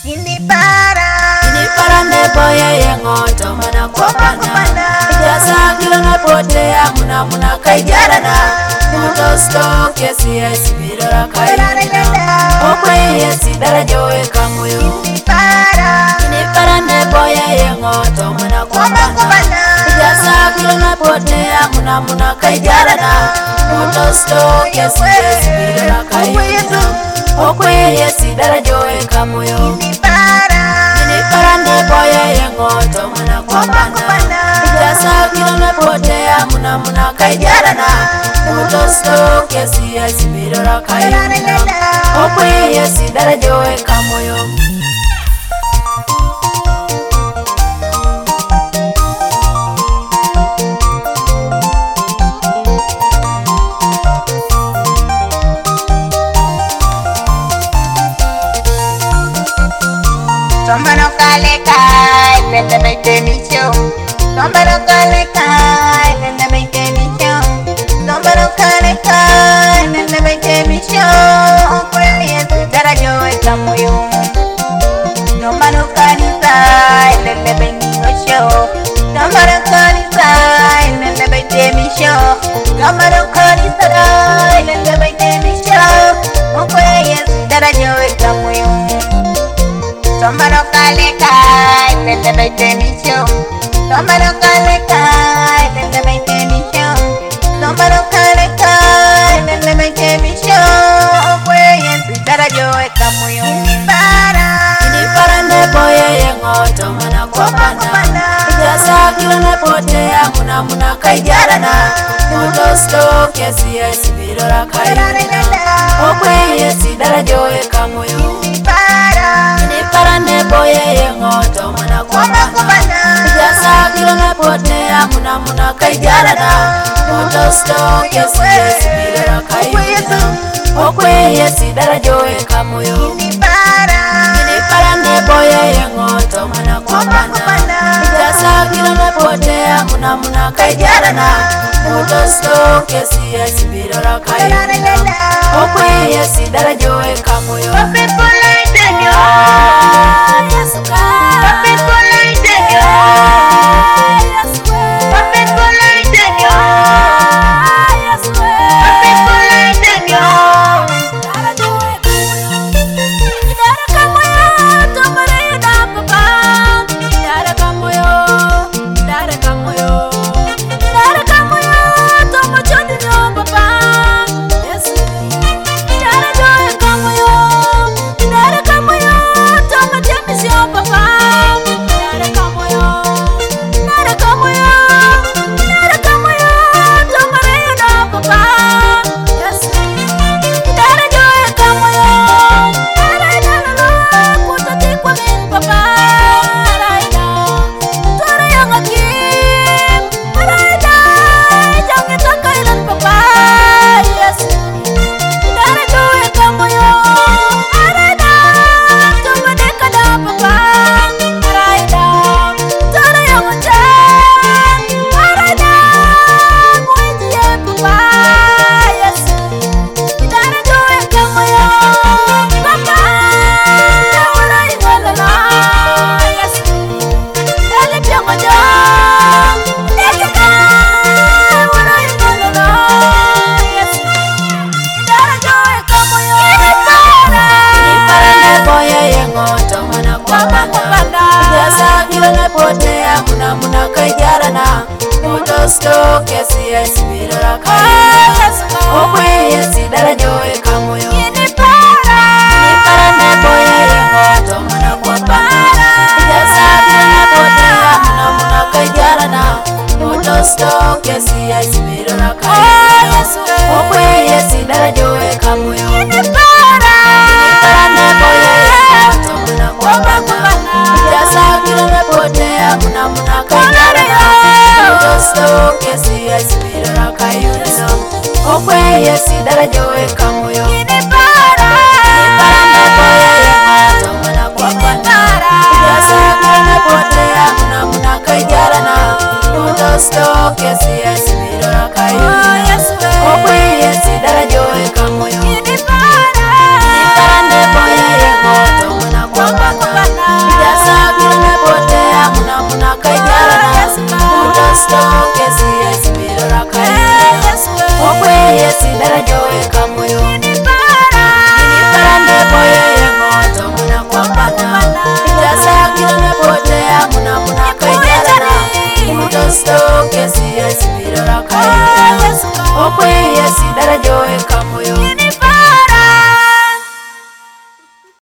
Ini para neboye yengoto mana kopana Jasa kilo na potea muna kaijarana Mutosto kesi yesi birora kairana Okwe yesi darajoe kamuyo Ini para neboye yengoto mana kopana Jasa kilo na potea muna kaijarana Mutosto kesi yesi birora kairana Okwe yesi darajoe kamuyo Para neboye yengoto muna kopana Jasa kilo na potea muna kaijarana Mutosto kesi yesi birora kairana Okwe yesi darajoe kamuyo Tombano kale kai, nende meite misyo. Tombano kale kai, nende meite misyo. Tombano kale kai, nende meite misyo. Kweli yesu darajo ekamoyo. Tombano kale kai, nende meite misyo. Tombano kale kai, nende meite misyo. Tombano kale kai, nende meite misyo. Kweli yesu darajo ekamoyo. Tombano kale kai, nende meite misyo. Tombano kale kai, nende meite misyo. Tombano kale kai, nende meite misyo. Okwe yesu darajo ekamoyo. Ini para neboye yengoto mana kopana Jasa kilo na potea muna kaijarana Mutosto kesi yesi birora kairana Okwe yesi darajo ekamoyo Para neboye yengoto mana kopana Jasa kilo na potea muna kaijarana Mutosto kesi yesi birora kairana Okwe yesi darajo ekamoyo Para neboye yengoto mana kopana Jasa kilo na potea muna kaijarana Mutosto kesi yesi birora kairana Okwe yesi darajo ekamoyo Muna kaijarana Mutosto kesi yesi birora kairana Okwe yesi darajo ekamoyo Ini para neboye yengoto mana kopana Jasa kilo na potea muna kaijarana Mutosto kesi yesi birora kairana Okwe yesi darajo ekamoyo Ini para neboye yengoto mana kopana Jasa kilo na potea muna kaijarana Mutosto kesi yesi birora kairana Okwe yesi darajo ekamoyo